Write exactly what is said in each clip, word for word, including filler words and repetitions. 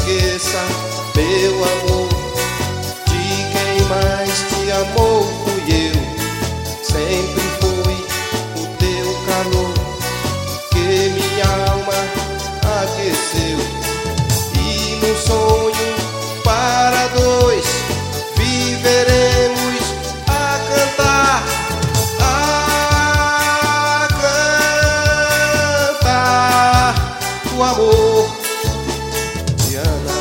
esqueça, meu amor, de quem mais te amou fui eu. Sempre fui o teu calor que minha alma aqueceu. E num sonho para dois viveremos a cantar, a cantar o amor, Diana.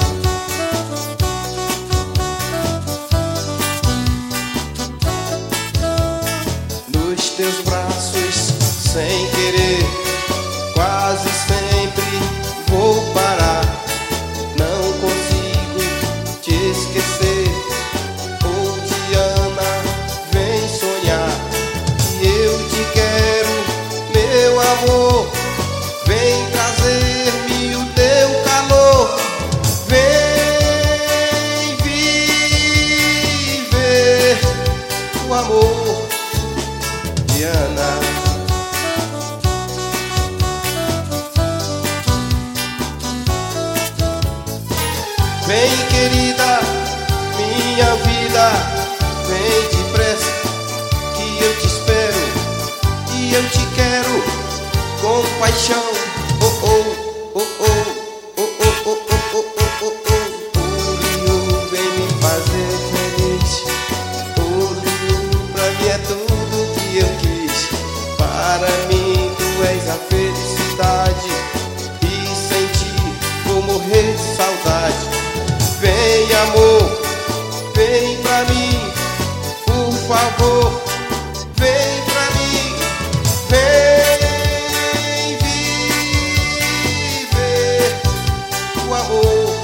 Nos teus braços, sem querer, quase sempre vou parar. Não consigo te esquecer. Oh, Diana, vem sonhar que eu te quero, meu amor. Vem trazer-me o teu calor. Vem viver o amor, Diana. Vem, querida, minha vida, vem depressa, que eu te espero e eu te quero com paixão. Oh, oh, oh, oh, oh, oh, oh, oh, oh, oh, oh, oh. Liu, vem me fazer feliz. Oh, Liu, pra mim é tudo que eu quis. Para mim tu és a felicidade, e sem ti vou morrer de saudade. Vem, amor, vem pra mim, por favor, vem pra mim, vem viver o amor.